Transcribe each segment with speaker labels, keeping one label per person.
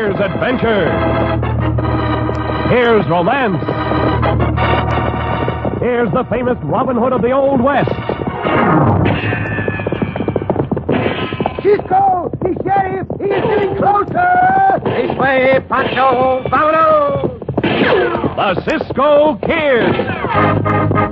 Speaker 1: Here's adventure. Here's romance. Here's the famous Robin Hood of the Old West.
Speaker 2: Cisco! The sheriff! He is getting closer!
Speaker 3: This way, Pancho! Vámonos!
Speaker 1: The Cisco Kid.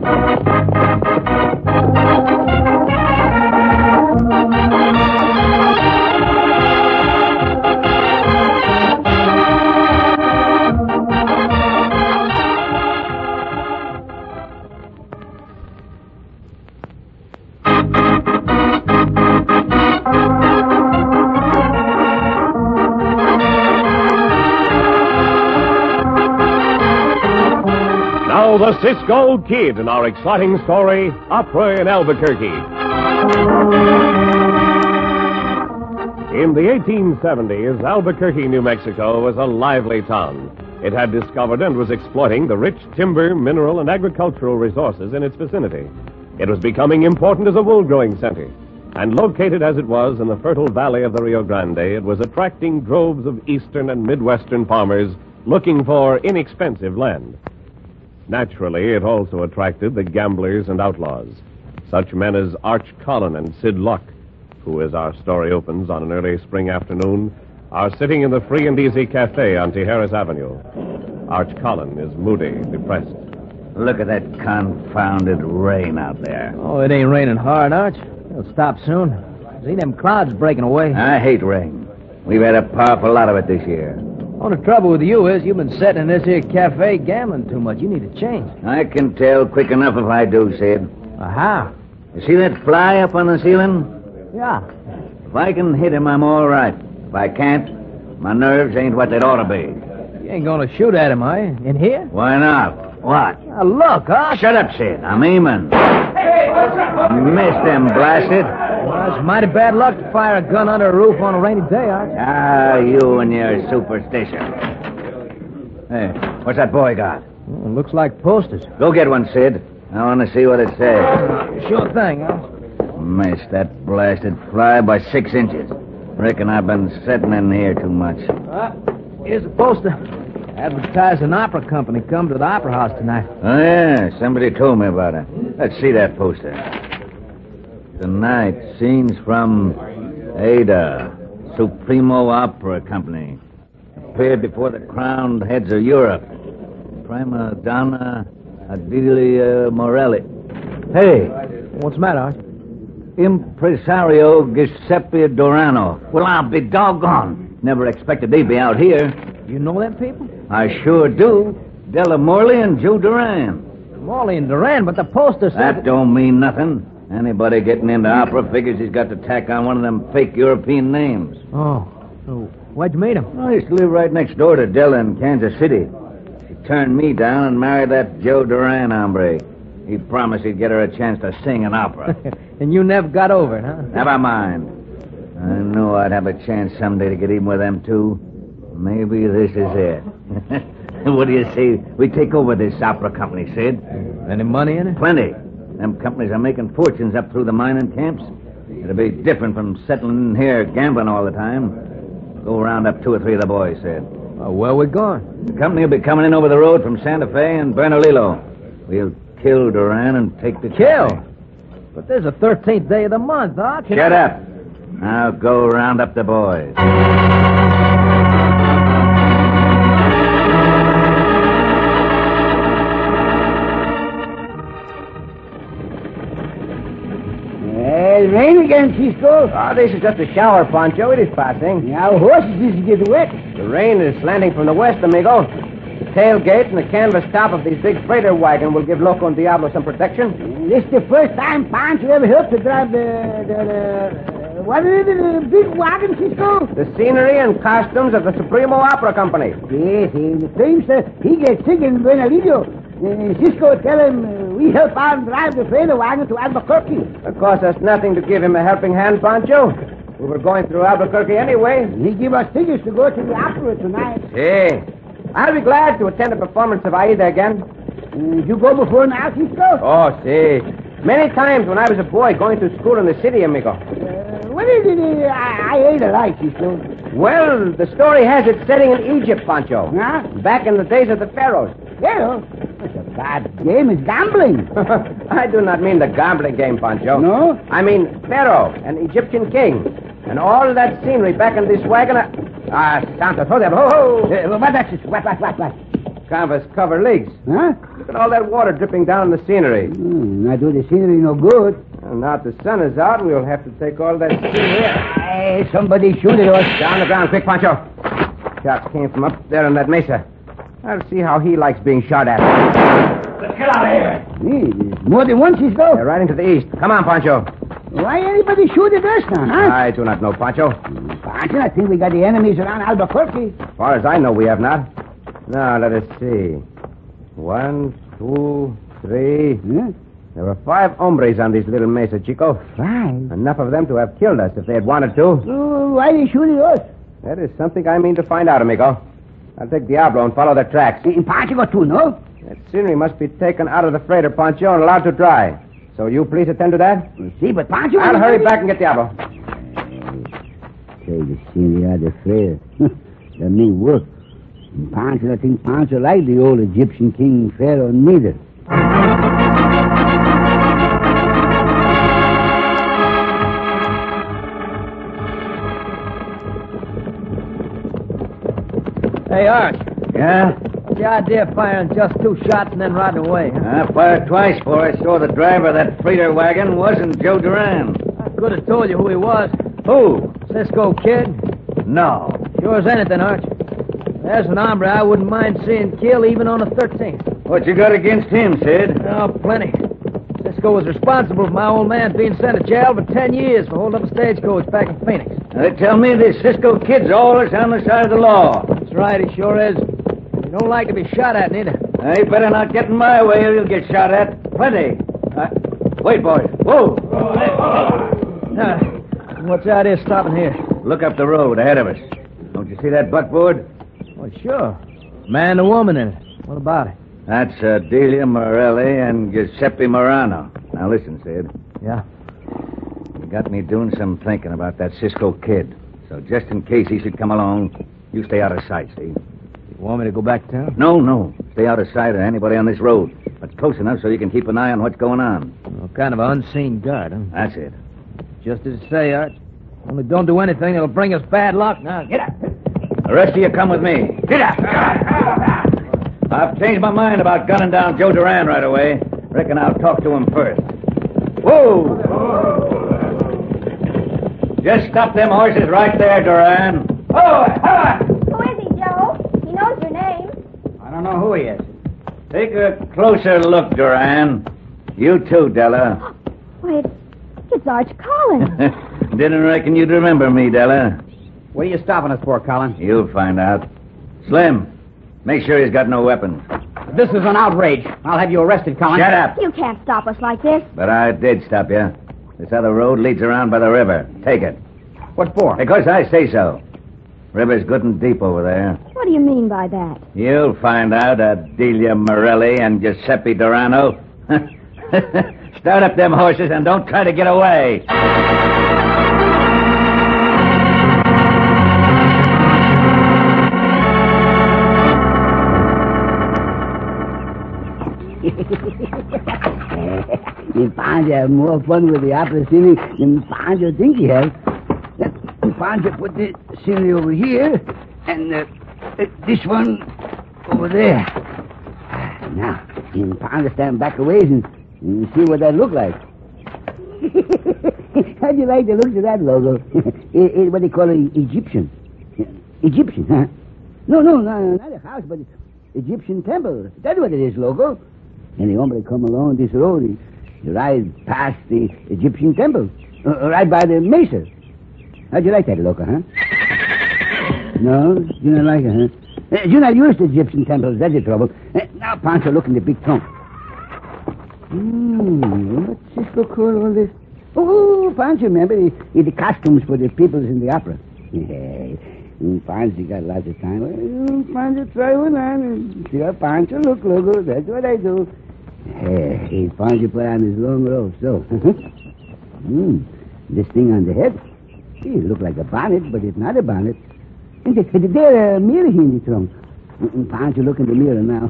Speaker 1: Now the Cisco Kid in our exciting story, Opera in Albuquerque. In the 1870s, Albuquerque, New Mexico was a lively town. It had discovered and was exploiting the rich timber, mineral, and agricultural resources in its vicinity. It was becoming important as a wool-growing center. And located as it was in the fertile valley of the Rio Grande, it was attracting droves of eastern and midwestern farmers looking for inexpensive land. Naturally, it also attracted the gamblers and outlaws, such men as Arch Collin and Sid Luck, who, as our story opens on an early spring afternoon, are sitting in the Free and Easy Cafe on Tijeras Avenue. Arch Collin is moody, depressed.
Speaker 4: Look at that confounded rain out there.
Speaker 5: Oh, it ain't raining hard, Arch. It'll stop soon. See them clouds breaking away.
Speaker 4: I hate rain. We've had a powerful lot of it this year.
Speaker 5: Only trouble with you is you've been sitting in this here cafe gambling too much. You need to change.
Speaker 4: I can tell quick enough if I do, Sid.
Speaker 5: How?
Speaker 4: You see that fly up on the ceiling?
Speaker 5: Yeah.
Speaker 4: If I can hit him, I'm all right. If I can't, my nerves ain't what they'd ought to be.
Speaker 5: You ain't gonna shoot at him, are you? In here?
Speaker 4: Why not? What?
Speaker 5: Now look, Arch.
Speaker 4: Shut up, Sid. I'm aiming. Missed him, blasted.
Speaker 5: Well, it's mighty bad luck to fire a gun under a roof on a rainy day, Arch.
Speaker 4: Ah, you and your superstition. Hey, what's that boy got?
Speaker 5: Well, looks like posters.
Speaker 4: Go get one, Sid. I want to see what it says.
Speaker 5: Sure thing, Arch.
Speaker 4: Missed that blasted fly by 6 inches. Reckon I've been sitting in here too much.
Speaker 5: Here's a poster. Advertise an opera company. Come to the opera house tonight.
Speaker 4: Oh, yeah, somebody told me about it. Let's see that poster. Tonight, scenes from Ada, Supremo Opera Company. Appeared before the crowned heads of Europe. Prima Donna Adelia Morelli. Hey!
Speaker 5: What's the matter, Arch?
Speaker 4: Impresario Giuseppe Dorano. Well, I'll be doggone. Never expected they'd be out here.
Speaker 5: You know them people?
Speaker 4: I sure do. Della Morley and Joe Duran.
Speaker 5: Morley and Duran, but the poster says...
Speaker 4: That don't mean nothing. Anybody getting into opera figures he's got to tack on one of them fake European names.
Speaker 5: Oh. So where'd you meet him?
Speaker 4: I used to live right next door to Della in Kansas City. She turned me down and married that Joe Duran hombre. He promised he'd get her a chance to sing an opera.
Speaker 5: And you never got over it, huh?
Speaker 4: Never mind. I knew I'd have a chance someday to get even with them, too. Maybe this is it. What do you say we take over this opera company, Sid?
Speaker 5: Any money in it?
Speaker 4: Plenty. Them companies are making fortunes up through the mining camps. It'll be different from settling in here gambling all the time. Go round up 2 or 3 of the boys, Sid.
Speaker 5: Where we going?
Speaker 4: The company will be coming in over the road from Santa Fe and Bernalillo. We'll kill Duran and take the
Speaker 5: Kill?
Speaker 4: company.
Speaker 5: But there's a 13th day of the month, Arch.
Speaker 4: Shut up. Now go round up the boys.
Speaker 2: It's rain again, Cisco.
Speaker 3: Oh, this is just a shower, Pancho. It is passing.
Speaker 2: Now, horses is get wet.
Speaker 3: The rain is slanting from the west, amigo. The tailgate and the canvas top of this big freighter wagon will give Loco and Diablo some protection.
Speaker 2: This the first time Pancho ever helped to drive what is it, the big wagon, Cisco?
Speaker 3: The scenery and costumes of the Supremo Opera Company.
Speaker 2: Yes, the prankster, he gets sick in Bernalillo. Cisco tell him we help out and drive the freighter wagon to Albuquerque.
Speaker 3: It costs us nothing to give him a helping hand, Pancho. We were going through Albuquerque anyway.
Speaker 2: He give us tickets to go to the opera tonight.
Speaker 3: Hey, I'll be glad to attend a performance of Aida again.
Speaker 2: You go before now, Cisco?
Speaker 3: Oh, see. Many times when I was a boy going to school in the city, amigo.
Speaker 2: What is it I ate a like, Cisco?
Speaker 3: Well, the story has it setting in Egypt, Pancho.
Speaker 2: Huh?
Speaker 3: Back in the days of the pharaohs.
Speaker 2: Pharaoh? That's a bad game. It's gambling.
Speaker 3: I do not mean the gambling game, Pancho.
Speaker 2: No?
Speaker 3: I mean Pharaoh, an Egyptian king. And all that scenery back in this wagon. Santos, hold up. Ho, ho!
Speaker 2: What?
Speaker 3: Canvas cover leaks.
Speaker 2: Huh?
Speaker 3: Look at all that water dripping down the scenery.
Speaker 2: Not do the scenery no good.
Speaker 3: Well, now that the sun is out, we'll have to take all that scenery.
Speaker 2: Hey, somebody shoot at us.
Speaker 3: Down the ground, quick, Pancho. Shot came from up there on that mesa. I'll see how he likes being shot at.
Speaker 5: Let's get out of here.
Speaker 2: Hey, there's more than one, Cisco.
Speaker 3: They're riding to the east. Come on, Pancho.
Speaker 2: Why anybody shoot at us now, huh?
Speaker 3: I do not know, Pancho.
Speaker 2: Pancho, I think we got the enemies around Albuquerque.
Speaker 3: As far as I know, we have not. Now, let us see. 1, 2, 3.
Speaker 2: Huh?
Speaker 3: There were 5 hombres on this little mesa, Chico.
Speaker 2: 5?
Speaker 3: Enough of them to have killed us if they had wanted to.
Speaker 2: Oh, why they shoot at us?
Speaker 3: That is something I mean to find out, amigo. I'll take Diablo and follow their tracks.
Speaker 2: Pancho got two, no?
Speaker 3: That scenery must be taken out of the freighter, Pancho, and allowed to dry. So you please attend to that?
Speaker 2: See, but Pancho...
Speaker 3: I'll hurry back and get Diablo.
Speaker 2: Say the scenery out of fair. That mean work. And Pancho, I think Pancho like the old Egyptian king Pharaoh neither.
Speaker 5: Hey, Arch.
Speaker 4: Yeah?
Speaker 5: What's the idea of firing just 2 shots and then riding away? Huh?
Speaker 4: I fired twice before I saw the driver of that freighter wagon wasn't Joe Duran.
Speaker 5: I could have told you who he was.
Speaker 4: Who?
Speaker 5: Cisco Kid.
Speaker 4: No.
Speaker 5: Sure as anything, Arch. There's an hombre I wouldn't mind seeing kill even on the 13th.
Speaker 4: What you got against him, Sid?
Speaker 5: Oh, plenty. Cisco was responsible for my old man being sent to jail for 10 years for holding up a stagecoach back in Phoenix.
Speaker 4: They tell me this Cisco Kid's always on the side of the law.
Speaker 5: That's right, he sure is. He don't like to be shot at, neither.
Speaker 4: He better not get in my way or he'll get shot at. Plenty. Wait, boys. Whoa.
Speaker 5: What's the idea of stopping here?
Speaker 4: Look up the road ahead of us. Don't you see that buckboard?
Speaker 5: Well, sure. Man and woman in it. What about it?
Speaker 4: That's Delia Morelli and Giuseppe Morano. Now listen, Sid.
Speaker 5: Yeah?
Speaker 4: You got me doing some thinking about that Cisco Kid. So just in case he should come along, you stay out of sight, see?
Speaker 5: You want me to go back to town?
Speaker 4: No. Stay out of sight of anybody on this road. But close enough so you can keep an eye on what's going on.
Speaker 5: Well, kind of an unseen guard, huh?
Speaker 4: That's it.
Speaker 5: Just as you say, Arch. Only don't do anything that'll bring us bad luck. Now, get up.
Speaker 4: The rest of you come with me.
Speaker 5: Get up.
Speaker 4: I've changed my mind about gunning down Joe Duran right away. Reckon I'll talk to him first. Whoa! Just stop them horses right there, Duran.
Speaker 6: Who is he, Joe? He knows your name.
Speaker 3: I don't know who he is.
Speaker 4: Take a closer look, Duran. You too, Della.
Speaker 6: Why, it's Arch Collins.
Speaker 4: Didn't reckon you'd remember me, Della.
Speaker 3: What are you stopping us for, Colin?
Speaker 4: You'll find out. Slim, make sure he's got no weapons.
Speaker 3: This is an outrage. I'll have you arrested, Colin.
Speaker 4: Shut up.
Speaker 6: You can't stop us like this.
Speaker 4: But I did stop you. This other road leads around by the river. Take it.
Speaker 3: What for?
Speaker 4: Because I say so. River's good and deep over there.
Speaker 6: What do you mean by that?
Speaker 4: You'll find out, Delia Morelli and Giuseppe Durano. Start up them horses and don't try to get away.
Speaker 2: You Pancho have more fun with the opera scenery than Pancho think he has. Pancho put the scenery over here, and this one over there. Now, you Pancho stand back a ways and see what that look like. How'd you like the looks of that logo? It's what they call an Egyptian. Egyptian, huh? No, not a house, but Egyptian temple. That's what it is, logo. And the hombre come along this road, he ride past the Egyptian temple, right by the mesa. How'd you like that, loco, huh? No, you don't like it, huh? You're not used to Egyptian temples, that's the trouble. Now, Pancho, look in the big trunk. What's Cisco call all this? Oh, Pancho, remember, the costumes for the peoples in the opera. Pancho got lots of time. Well, Pancho, try one on. See how Pancho look, logo. That's what I do. Hey, Pancho put on his long robe, so. This thing on the head, it look like a bonnet, but it's not a bonnet. There, mirror here in the trunk. Pancho, look in the mirror now.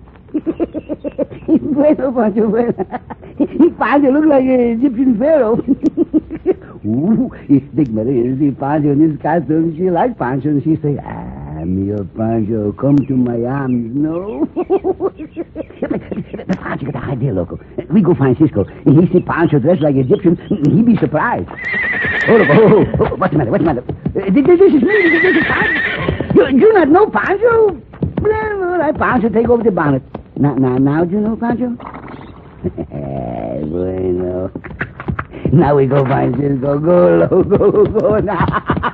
Speaker 2: Bueno, Pancho, bueno. Pancho look like an Egyptian pharaoh. Ooh, Dick Maria see Pancho in his costume. She likes Pancho, and she say, Mio Pancho, come to my arms, no? Pancho got an idea, loco. We go find Cisco. He see Pancho dressed like Egyptian. He be surprised. Oh, what's the matter? What's the matter? This is me. This is Pancho. You not know Pancho? Well, all right, Pancho, take over the bonnet. Now do you know Pancho? Bueno. Now we go find Cisco. Go now.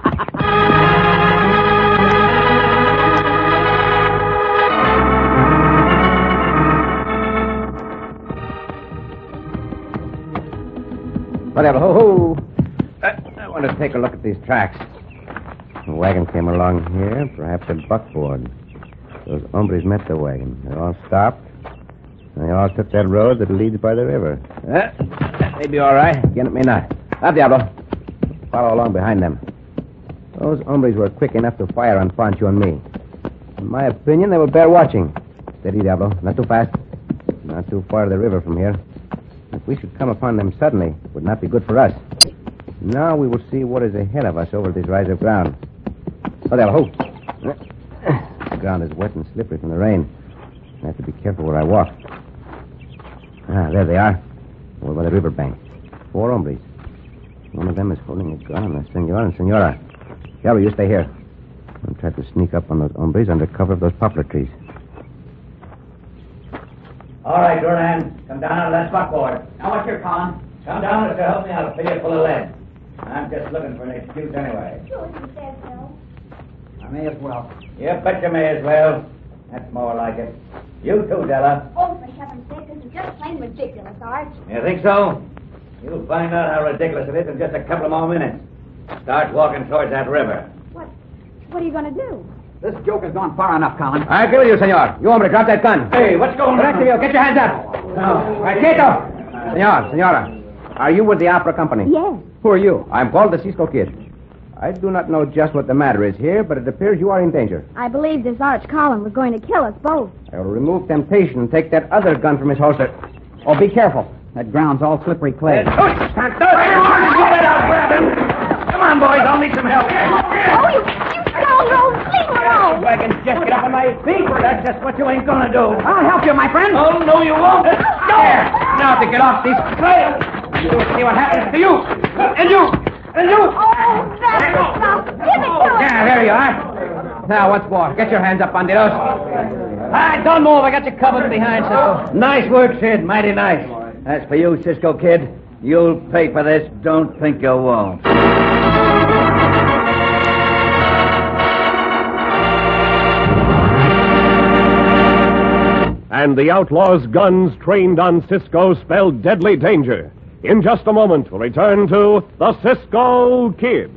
Speaker 3: Whatever, ho. I want to take a look at these tracks. The wagon came along here, perhaps a buckboard. Those hombres met the wagon. They all stopped. And they all took that road that leads by the river. That may be all right. Again, it may not. Up, Diablo. Follow along behind them. Those hombres were quick enough to fire on Pancho and me. In my opinion, they will bear watching. Steady, Diablo. Not too fast. Not too far to the river from here. If we should come upon them suddenly, it would not be good for us. Now we will see what is ahead of us over this rise of ground. Oh, Diablo, ho. The ground is wet and slippery from the rain. I have to be careful where I walk. There they are. Over by the river bank. 4 hombres. One of them is holding a gun on the senor and senora. Diablo, you stay here. I'll try to sneak up on those hombres under cover of those poplar trees.
Speaker 4: All right, Duran. Come down out of that buckboard. Now, what's your con? Come down to help me. I'll fill you full of lead. I'm just looking for an excuse anyway.
Speaker 6: Sure, he says so.
Speaker 3: I may as well.
Speaker 4: You bet you may as well. That's more like it. You too, Della.
Speaker 6: Oh, for heaven's sake, this is just plain ridiculous, Art.
Speaker 4: You think so? You'll find out how ridiculous it is in just a couple of more minutes. Start walking towards that river.
Speaker 6: What are you going to do?
Speaker 3: This joke has gone far enough, Colin. I agree with you, senor. You want me to drop that gun? Hey, what's going on? Get your hands up. No. Right, quieto. Senora, are you with the opera company?
Speaker 6: Yes.
Speaker 3: Who are you? I'm called the Cisco Kid. I do not know just what the matter is here, but it appears you are in danger.
Speaker 6: I believe this Arch Colin was going to kill us both.
Speaker 3: I will remove temptation and take that other gun from his holster. Oh, be careful. That ground's all slippery clay.
Speaker 4: Come on, boys. I'll need some help.
Speaker 6: Oh, you scoundrel! Leave him alone!
Speaker 4: I can just get up on my feet. That's just what you ain't gonna do.
Speaker 3: I'll help you, my friend.
Speaker 4: Oh, no, you won't. There. Now to get off these trails. You'll see what happens to you. And you. And you.
Speaker 6: Oh, that's enough. Give it to him.
Speaker 3: Yeah, there you are. Now, once more. Get your hands up, bandidos.
Speaker 5: Don't move. I got you covered behind, Cisco.
Speaker 4: Nice work, Sid. Mighty nice. As for you, Cisco Kid, you'll pay for this. Don't think you won't.
Speaker 1: And the outlaws' guns trained on Cisco spelled deadly danger. In just a moment, we'll return to the Cisco Kid.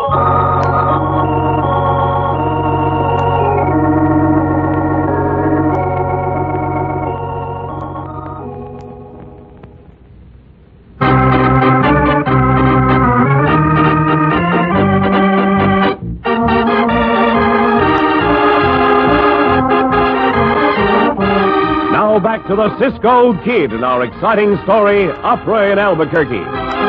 Speaker 1: Back to the Cisco Kid in our exciting story, Opera in Albuquerque.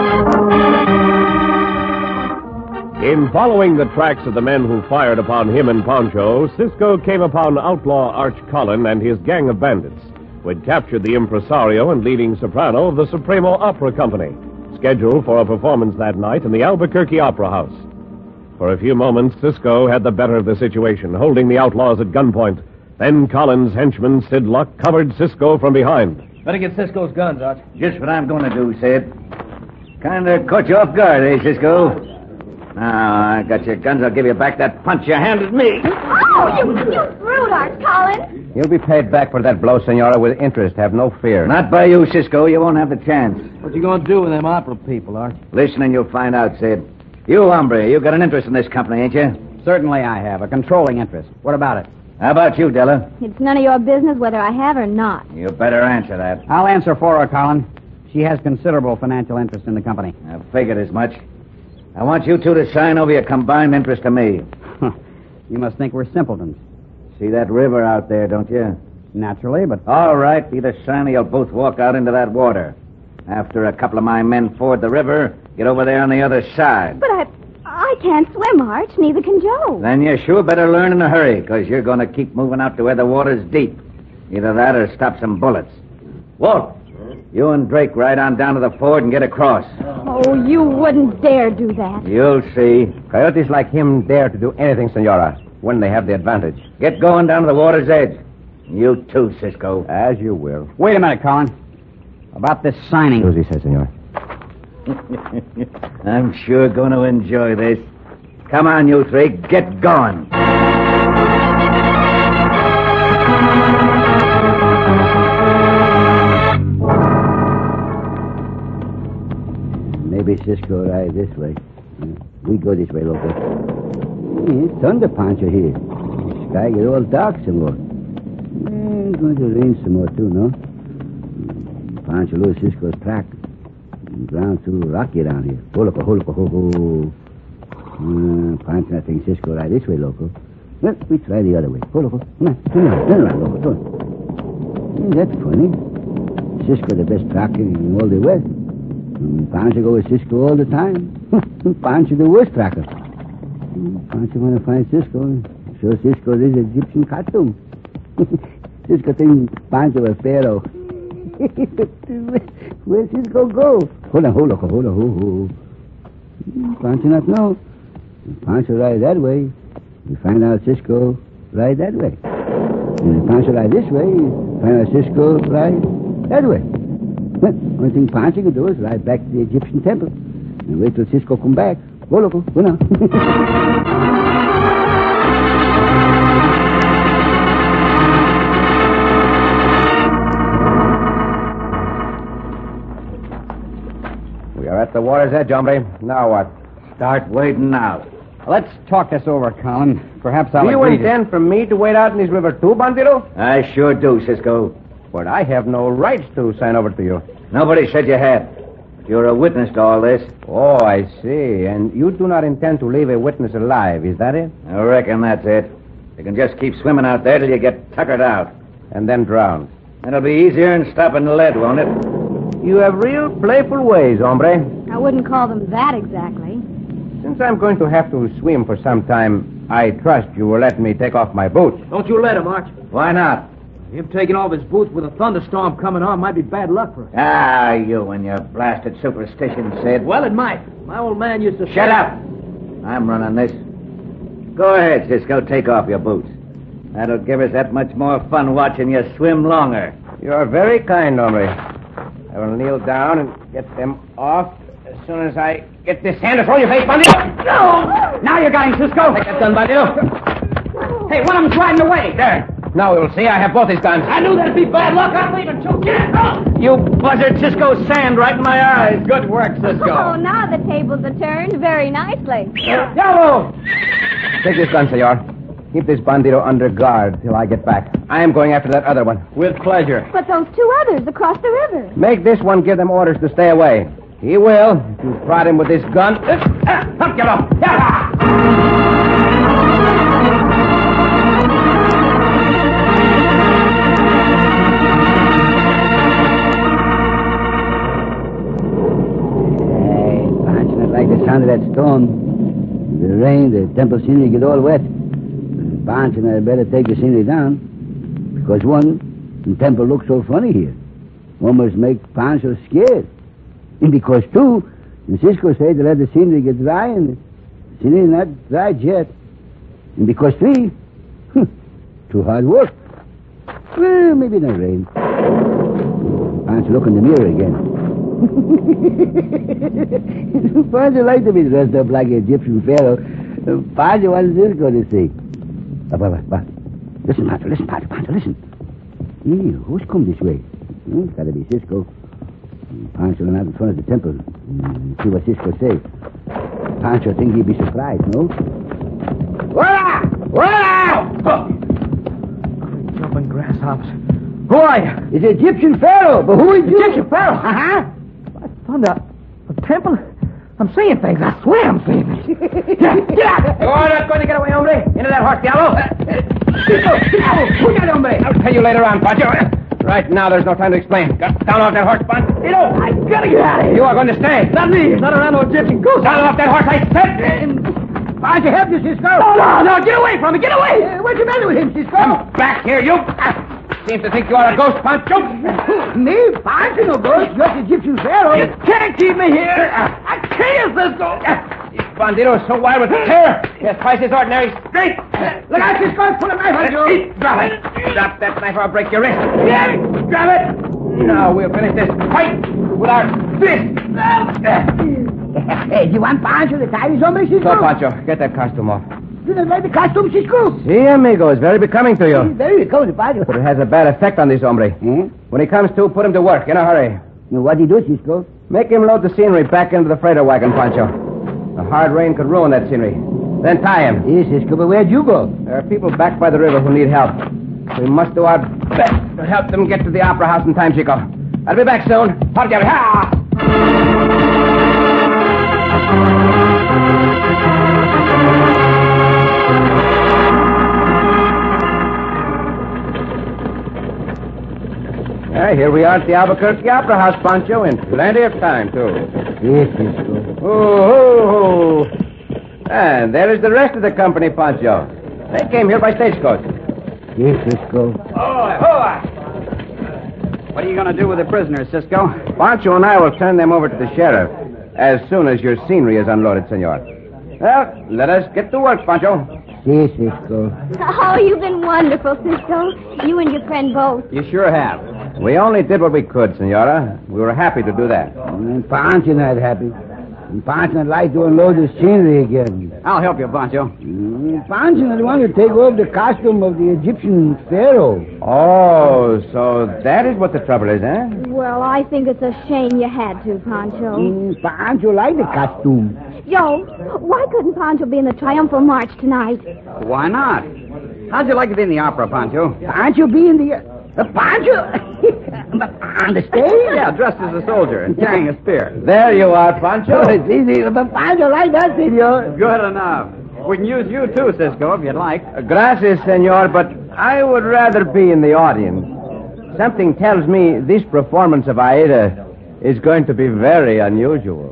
Speaker 1: In following the tracks of the men who fired upon him and Pancho, Cisco came upon outlaw Arch Collin and his gang of bandits, who had captured the impresario and leading soprano of the Supremo Opera Company, scheduled for a performance that night in the Albuquerque Opera House. For a few moments, Cisco had the better of the situation, holding the outlaws at gunpoint. Then Collins' henchman, Sid Luck, covered Cisco from behind.
Speaker 5: Better get Cisco's guns, Arch.
Speaker 4: Just what I'm going to do, Sid. Kind of caught you off guard, eh, Cisco? Now, I got your guns. I'll give you back that punch you handed me.
Speaker 6: Oh, you brute, Arch Colin.
Speaker 3: You'll be paid back for that blow, senora, with interest. Have no fear.
Speaker 4: Not by you, Cisco. You won't have the chance.
Speaker 5: What you going to do with them opera people, Arch?
Speaker 4: Listen and you'll find out, Sid. You, hombre, you got an interest in this company, ain't you?
Speaker 3: Certainly I have. A controlling interest. What about it?
Speaker 4: How about you, Della?
Speaker 6: It's none of your business whether I have or not.
Speaker 4: You better answer that.
Speaker 2: I'll answer for her, Colin. She has considerable financial interest in the company.
Speaker 4: I figured as much. I want you two to sign over your combined interest to me.
Speaker 7: You must think we're simpletons.
Speaker 4: See that river out there, don't you?
Speaker 7: Naturally, but...
Speaker 4: All right, either Shine or you'll both walk out into that water. After a couple of my men ford the river, get over there on the other side.
Speaker 6: But I can't swim, Arch. Neither can Joe.
Speaker 4: Then you sure better learn in a hurry, because you're going to keep moving out to where the water's deep. Either that or stop some bullets. Walt, you and Drake ride on down to the ford and get across.
Speaker 6: Oh, you wouldn't dare do that.
Speaker 4: You'll see.
Speaker 3: Coyotes like him dare to do anything, Senora, when they have the advantage.
Speaker 4: Get going down to the water's edge. You too, Cisco.
Speaker 3: As you will.
Speaker 7: Wait a minute, Colin. About this signing.
Speaker 3: Susie says, Senor.
Speaker 4: I'm sure going to enjoy this. Come on, you three. Get going.
Speaker 2: Maybe Cisco ride this way. We go this way, local. It's thunder, Pancho, here. The sky get all dark some more. It's going to rain some more, too, no? Pancho lose Cisco's track. The ground too rocky around here. Holoco. Pancho, I think Cisco ride this way, local. Well, we try the other way. Holoco. Turn around, local. Turn. That's funny. Cisco the best tracker in all the West. Pancho go with Cisco all the time. Pancho the worst tracker. Pancho want to find Cisco. Show Cisco this Egyptian costume. Cisco thinks Pancho a pharaoh. Where Cisco go? Hold on. Pancho not know. If Pancho ride that way, we find out Cisco ride that way. And if Pancho ride this way, we find out Cisco ride that way. Well, only thing Pancho can do is ride back to the Egyptian temple and wait till Cisco come back. Go now.
Speaker 3: We are at the water's edge, hombre. Now what?
Speaker 4: Start wading now.
Speaker 7: Let's talk this over, Colin. Perhaps I'll
Speaker 3: Do you
Speaker 7: agree to...
Speaker 3: intend for me to wade out in this river too, Bandito?
Speaker 4: I sure do, Cisco.
Speaker 3: But I have no rights to sign over to you.
Speaker 4: Nobody said you had. You're a witness to all this.
Speaker 3: Oh, I see. And you do not intend to leave a witness alive, is that it?
Speaker 4: I reckon that's it. You can just keep swimming out there till you get tuckered out.
Speaker 3: And then drown.
Speaker 4: It'll be easier than stopping the lead, won't it?
Speaker 3: You have real playful ways, hombre.
Speaker 6: I wouldn't call them that exactly.
Speaker 3: Since I'm going to have to swim for some time, I trust you will let me take off my boots.
Speaker 5: Don't you let him, Arch.
Speaker 4: Why not?
Speaker 5: Him taking off his boots with a thunderstorm coming on might be bad luck for us.
Speaker 4: Ah, you and your blasted superstition, Sid.
Speaker 5: Well, it might. My old man used to say...
Speaker 4: Shut up! I'm running this. Go ahead, Cisco. Take off your boots. That'll give us that much more fun watching you swim longer.
Speaker 3: You are very kind, hombre. I will kneel down and get them off as soon as I get this hand across your face, Bandito.
Speaker 6: No!
Speaker 7: Now you got him, Cisco.
Speaker 3: Take that gun, Bandito.
Speaker 7: Hey, one of them's riding away.
Speaker 3: There. Now we will see. I have both his guns.
Speaker 5: I knew that'd be bad luck. I'm leaving, too. Get it!
Speaker 3: You buzzard, Cisco, sand right in my eyes. Good work, Cisco.
Speaker 6: Oh, now the tables are turned very nicely.
Speaker 3: Diablo! Take this gun, senor. Keep this bandito under guard till I get back. I am going after that other one. With pleasure.
Speaker 6: But those two others across the river.
Speaker 3: Make this one give them orders to stay away. He will, if you prod him with this gun.
Speaker 2: The sound of that storm, the rain, the temple scenery get all wet. Pancho and I better take the scenery down. Because one, the temple looks so funny here. One must make Pancho scared. And because two, the Cisco say to let the scenery get dry, and the scenery not dry yet. And because three, too hard work. Well, maybe not rain. Pancho look in the mirror again. Pancho like to be dressed up like an Egyptian pharaoh. Pancho wants Cisco to see. Listen, Pancho, listen. Who's come this way? It's got to be Cisco. Pancho went out in front of the temple. See what Cisco say. Pancho think he'd be surprised, no? Voila!
Speaker 5: Jumping grasshoppers. Who are you?
Speaker 2: It's Egyptian pharaoh, but who is you?
Speaker 5: Egyptian pharaoh?
Speaker 2: Uh-huh.
Speaker 5: Thunder. A temple? I'm seeing things. I swear I'm seeing things. Get out!
Speaker 3: You're not going to get away, hombre. Into that horse, Diablo.
Speaker 5: Who's that hombre?
Speaker 3: I'll tell you later on, Pancho. Right now, there's no time to explain. Get down off that horse, Pancho.
Speaker 5: I gotta get out of here.
Speaker 3: You are going to stay.
Speaker 5: Not me. Not around no Egyptian ghost.
Speaker 3: Down off that horse, I said.
Speaker 2: Why don't you help you, Cisco?
Speaker 5: No, get away from me. Get away.
Speaker 2: What's the matter with him, Cisco?
Speaker 3: Come back here, you. Seems to think you are a ghost, Pancho.
Speaker 2: Me? Pancho, no ghost. You're the Egyptian pharaoh.
Speaker 5: You can't keep me here. I can't, Cisco.
Speaker 3: This bandito is so wild with terror. He has twice his ordinary strength.
Speaker 2: Look out, Cisco. Pull a knife on you.
Speaker 3: Drop it. Drop that knife or I'll break your wrist. Yeah, drop it. Now we'll finish this fight with our fists.
Speaker 2: Hey, do you want Pancho to tie his hombre, Cisco?
Speaker 3: So, Pancho, get that costume off.
Speaker 2: You don't like the costume, Cisco?
Speaker 3: Si, amigo. It's very becoming to you.
Speaker 2: Very cold, Pancho.
Speaker 3: But it has a bad effect on this hombre. When he comes to, put him to work in a hurry.
Speaker 2: Now, what do you do, Cisco?
Speaker 3: Make him load the scenery back into the freighter wagon, Pancho. The hard rain could ruin that scenery. Then tie him.
Speaker 2: Yes, Cisco, but where'd you go?
Speaker 3: There are people back by the river who need help. We must do our best to help them get to the opera house in time, Chico. I'll be back soon. Ha! Here we are at the Albuquerque Opera House, Pancho, in plenty of time, too.
Speaker 2: Yes, Cisco.
Speaker 3: Oh. And there is the rest of the company, Pancho. They came here by stagecoach.
Speaker 2: Yes, Cisco.
Speaker 7: What are you going to do with the prisoners, Cisco?
Speaker 3: Pancho and I will turn them over to the sheriff as soon as your scenery is unloaded, senor. Well, let us get to work, Pancho.
Speaker 2: Yes, Cisco.
Speaker 6: Oh, you've been wonderful, Cisco. You and your friend both.
Speaker 7: You sure have.
Speaker 3: We only did what we could, senora. We were happy to do that.
Speaker 2: And Pancho not happy. And Pancho not like to unload the scenery again.
Speaker 7: I'll help you, Pancho.
Speaker 2: Pancho not want to take off the costume of the Egyptian pharaoh.
Speaker 3: Oh, so that is what the trouble is, eh?
Speaker 6: Well, I think it's a shame you had to, Pancho.
Speaker 2: Pancho like the costume.
Speaker 6: Joe, why couldn't Pancho be in the triumphal march tonight?
Speaker 7: Why not? How'd you like to be in the opera, Pancho?
Speaker 2: Pancho be in the... Pancho? On the stage?
Speaker 7: Yeah, dressed as a soldier and carrying a spear.
Speaker 3: There you are, Pancho.
Speaker 2: Oh, it's easy. But Pancho like that, senor.
Speaker 7: Good enough. We can use you, too, Cisco, if you'd like.
Speaker 3: Gracias, senor, but I would rather be in the audience. Something tells me this performance of Aida is going to be very unusual.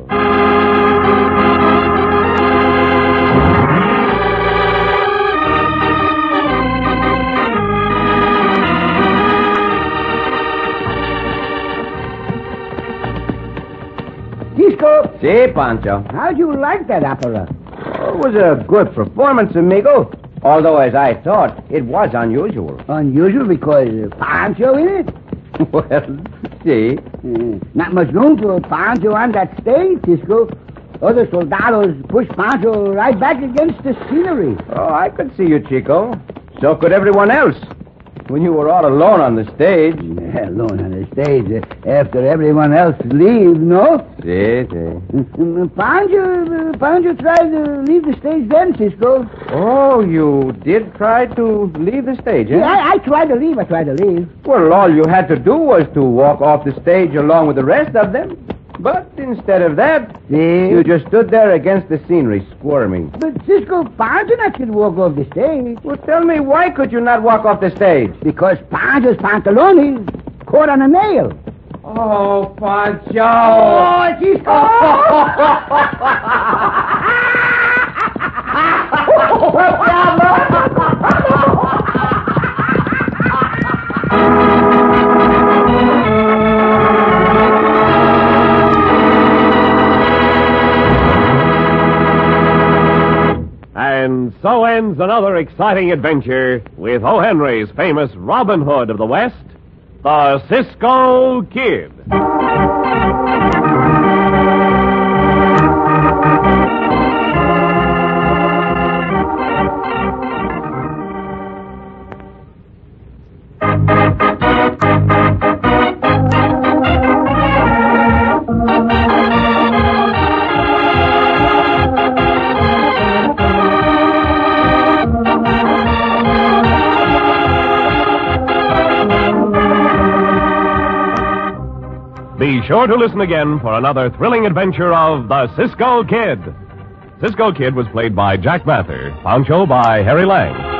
Speaker 2: Cisco,
Speaker 3: Si, Pancho.
Speaker 2: how'd you like that opera?
Speaker 3: It was a good performance, amigo. Although, as I thought, it was unusual.
Speaker 2: Unusual because Pancho in it?
Speaker 3: Well, see.
Speaker 2: Not much room for Pancho on that stage, Cisco. Other soldados pushed Pancho right back against the scenery.
Speaker 3: Oh, I could see you, Chico. So could everyone else. When you were all alone on the stage.
Speaker 2: Yeah, alone on the stage after everyone else leave, no?
Speaker 3: Si.
Speaker 2: Pancho tried to leave the stage then, Cisco.
Speaker 3: Oh, you did try to leave the stage, eh?
Speaker 2: Yeah, I tried to leave.
Speaker 3: Well, all you had to do was to walk off the stage along with the rest of them. But instead of that, you just stood there against the scenery, squirming.
Speaker 2: But Cisco, Pancho not could walk off the stage.
Speaker 3: Well, tell me, why could you not walk off the stage?
Speaker 2: Because Pancho's pantalones caught on a nail.
Speaker 3: Oh, Pancho!
Speaker 2: Oh, Cisco!
Speaker 1: And so ends another exciting adventure with O. Henry's famous Robin Hood of the West, the Cisco Kid. Be sure to listen again for another thrilling adventure of the Cisco Kid. Cisco Kid was played by Jack Mather, Pancho by Harry Lang.